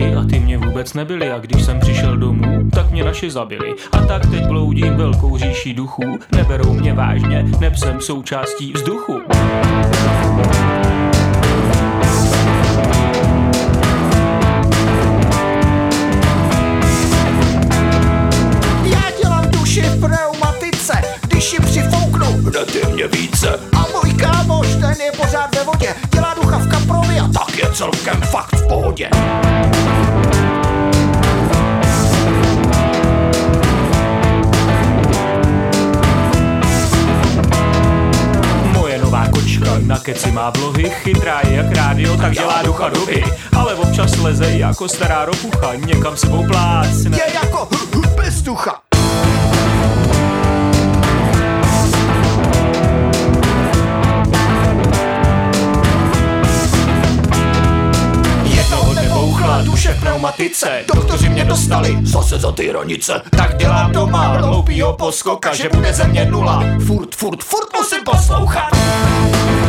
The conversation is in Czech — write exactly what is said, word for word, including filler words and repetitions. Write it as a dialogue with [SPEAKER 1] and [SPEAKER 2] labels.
[SPEAKER 1] roky a ty mě vůbec nebyly a když jsem přišel domů, tak mě naši zabili. A tak teď bloudím velkou říší duchů, neberou mě vážně, neb jsem součástí vzduchu.
[SPEAKER 2] Já dělám duši v pneumatice, když ji přifouknou, hned je mě více. A můj kámoš, ten je pořád ve vodě, dělá ducha v Kaprovi a tak je celkem fakt v pohodě.
[SPEAKER 1] Moje nová kočka na keci má vlohy, chytrá je jak rádio, tak dělá ducha doby. Ale občas leze jako stará ropucha, někam sebou plácne.
[SPEAKER 2] Je jako h- h- bez ducha.
[SPEAKER 1] Jednoho dne bouchla duše v pneumatice, doktoři mě dostali
[SPEAKER 2] Zase za ty hranice.
[SPEAKER 1] tak dělám doma hloupýho poskoka, že bude ze mě nula.
[SPEAKER 2] Furt, furt, furt musím poslouchat.